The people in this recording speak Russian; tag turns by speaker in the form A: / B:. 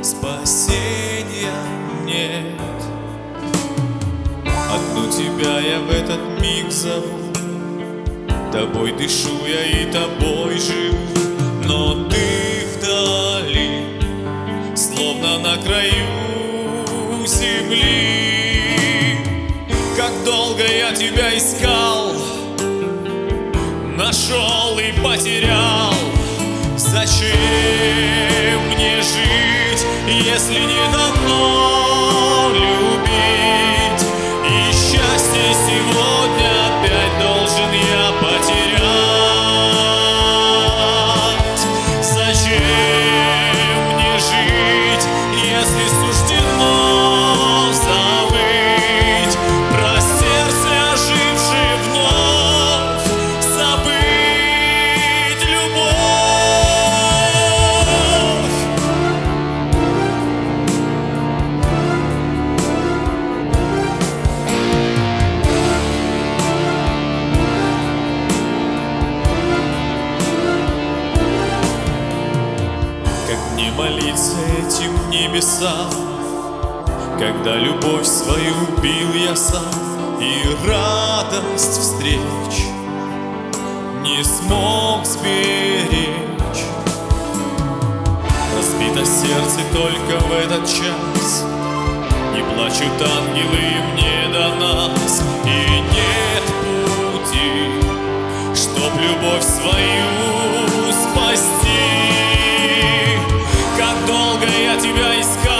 A: спасения нет. Одну тебя я в этот миг зову, тобой дышу я и тобой живу, но ты вдали, словно на краю земли. Как долго я тебя искал, нашел и потерял. Зачем мне жить, если не дано любить? И счастье сегодня опять должен я потерять. Зачем мне жить, если суждено забыть про сердце, ожившее вновь, забыть любовь? Не молиться этим небесам, когда любовь свою убил я сам, и радость встреч не смог сберечь. Разбито сердце только в этот час, и плачут ангелы мне до нас, и нет пути, чтоб любовь свою спасти. Как долго я тебя искал,